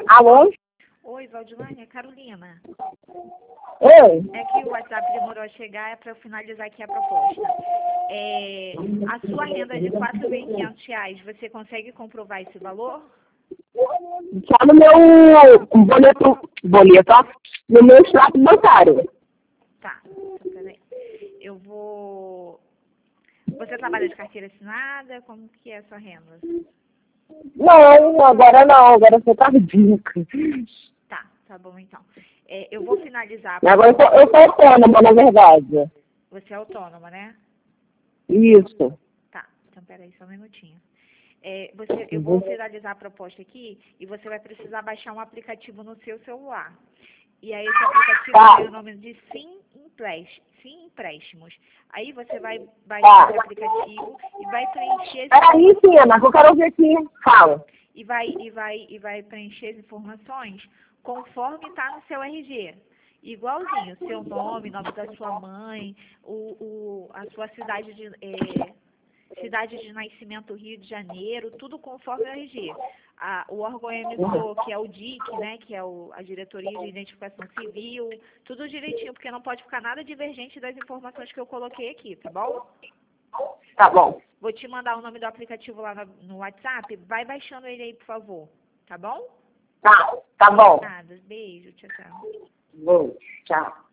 Alô? Oi, Valdilane, é Carolina. Oi? É que o WhatsApp demorou a chegar, é para eu finalizar aqui a proposta. A sua renda de R$ 4.500, você consegue comprovar esse valor? Só no meu boleto, ó, no meu extrato bancário. Tá, então peraí. Eu vou... Você trabalha de carteira assinada? Como que é a sua renda? Não, agora eu sou cardíaca. Tá bom então. Eu vou finalizar. Agora eu sou autônoma, na verdade. Você é autônoma, né? Isso. Tá, então peraí, só um minutinho. Eu vou finalizar a proposta aqui e você vai precisar baixar um aplicativo no seu celular. E aí esse aplicativo tem o nome de Sim Empréstimos. Aí você vai baixar esse aplicativo e vai preencher Peraí, Tina, que eu quero ouvir aqui. Fala. e vai preencher as informações conforme está no seu RG. Igualzinho, seu nome da sua mãe, a sua cidade de nascimento, Rio de Janeiro, tudo conforme o RG. O órgão emissor, que é o DIC, né, que é a Diretoria de Identificação Civil, tudo direitinho, porque não pode ficar nada divergente das informações que eu coloquei aqui, tá bom? Tá bom. Vou te mandar o nome do aplicativo lá no WhatsApp, vai baixando ele aí, por favor, tá bom? Tá bom. Nada, beijo, tchau, tchau. Bom, tchau.